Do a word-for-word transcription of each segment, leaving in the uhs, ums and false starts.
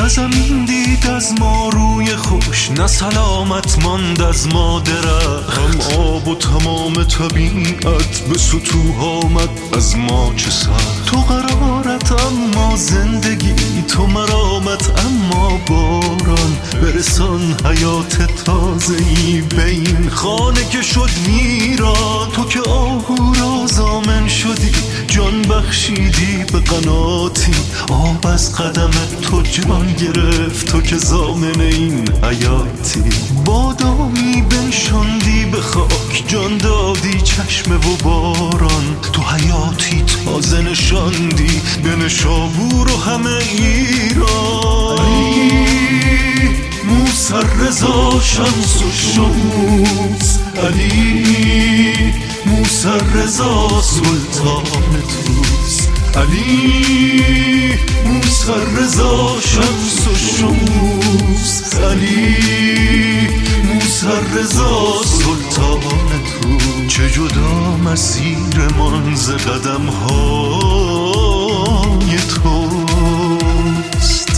نه زمین دید از ما روی خوش، نه سلامت ماند از ما درخت. هم آب و تمام طبیعت به سطوح آمد از ما چه سر. تو قرارت اما زندگی، تو مرامت اما باران. برسان حیات تازه‌ای به این خانه که شد ویران. تو که آهو را ضامن شدی، جان بخشیدی به قناتی. آب از قدم تو جان گرفت، تو که ضامن این حیاتی. بادامی بنشاندی به خاک، جان دادی چشمه و باران. تو حیاتی تازه نشاندی به نشابور و همه ایران. علی موسی رضا شمس و شموس، علی موسی رضا سلطان توس. علی موسی رضا شمس و شموس، علی موسی رضا سلطان توس. چه جدا مسیر من ز قدم های توست.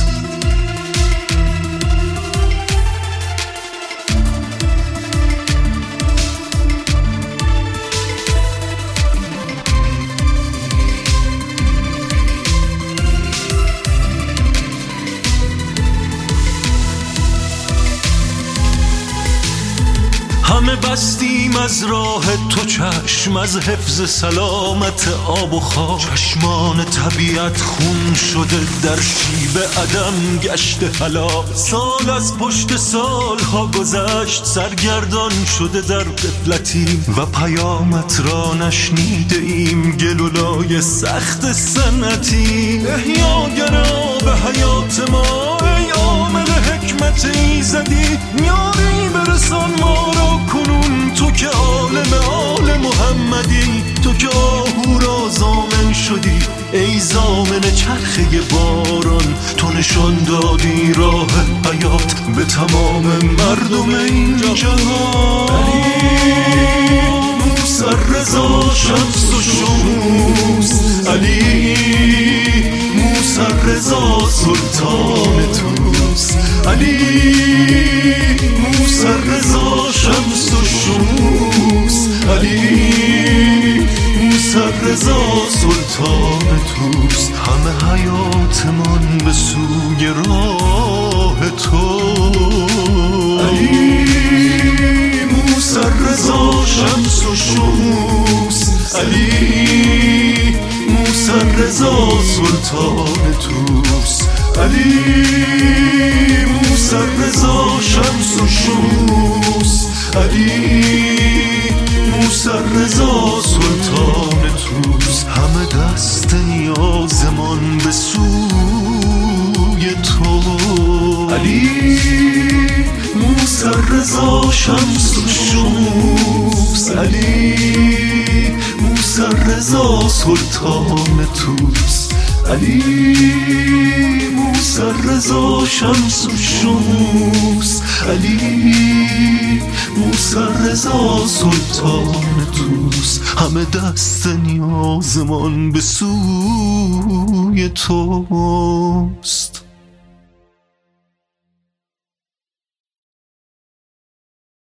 همه بستیم از راه تو چشم، از حفظ سلامت آب و خاک. چشمان طبیعت خون شده در شیب عدم گشته هلاک. سال از پشت سال ها گذشت، سرگردان شده در غفلتیم و پیامت را نشنیده ایم. گلولای سخت سنتی احیاگر آب حیات ما، ای عامل حکمت ایزدی. یاری برسان ما را کنون، تو که عالم آل محمدی. تو که آهو را ضامن شدی، ای ضامن چرخه باران. تو نشان دادی راه حیات به تمام مردم این جهان. علی موسی رضا شمس و شموس، علی موسی رضا سلطان توس. علی موسی رضا شمس و شموس، علی موسی رضا سلطان توس. همه حیاتمان به سوی راه تو. علی موسی رضا شمس و شموس، علی موسی رضا سلطان توس. علی موسی رضا شمس و شموس، علی موسی رضا سلطان توس. همه دست نیازمان به سوی تو. علی موسی رضا شمس و شموس، علی موسی رضا سلطان توس. علی موسی رضا شمس و شموس، علی موسی رضا سلطان توس. همه دست نیازمان به سوی تو.